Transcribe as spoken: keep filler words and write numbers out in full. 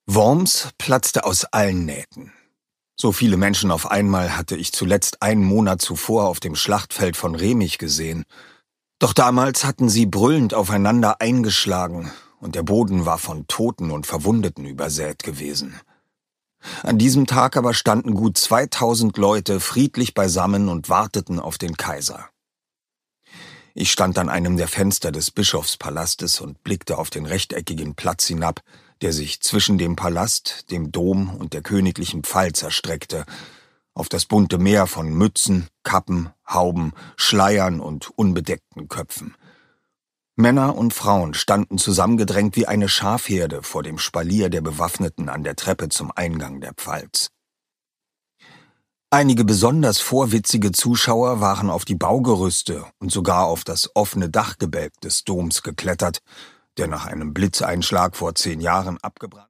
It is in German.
Worms platzte aus allen Nähten. So viele Menschen auf einmal hatte ich zuletzt einen Monat zuvor auf dem Schlachtfeld von Remich gesehen. Doch damals hatten sie brüllend aufeinander eingeschlagen und der Boden war von Toten und Verwundeten übersät gewesen. An diesem Tag aber standen gut zweitausend Leute friedlich beisammen und warteten auf den Kaiser. Ich stand an einem der Fenster des Bischofspalastes und blickte auf den rechteckigen Platz hinab, der sich zwischen dem Palast, dem Dom und der königlichen Pfalz erstreckte, auf das bunte Meer von Mützen, Kappen, Hauben, Schleiern und unbedeckten Köpfen. Männer und Frauen standen zusammengedrängt wie eine Schafherde vor dem Spalier der Bewaffneten an der Treppe zum Eingang der Pfalz. Einige besonders vorwitzige Zuschauer waren auf die Baugerüste und sogar auf das offene Dachgebälk des Doms geklettert, der nach einem Blitzeinschlag vor zehn Jahren abgebrannt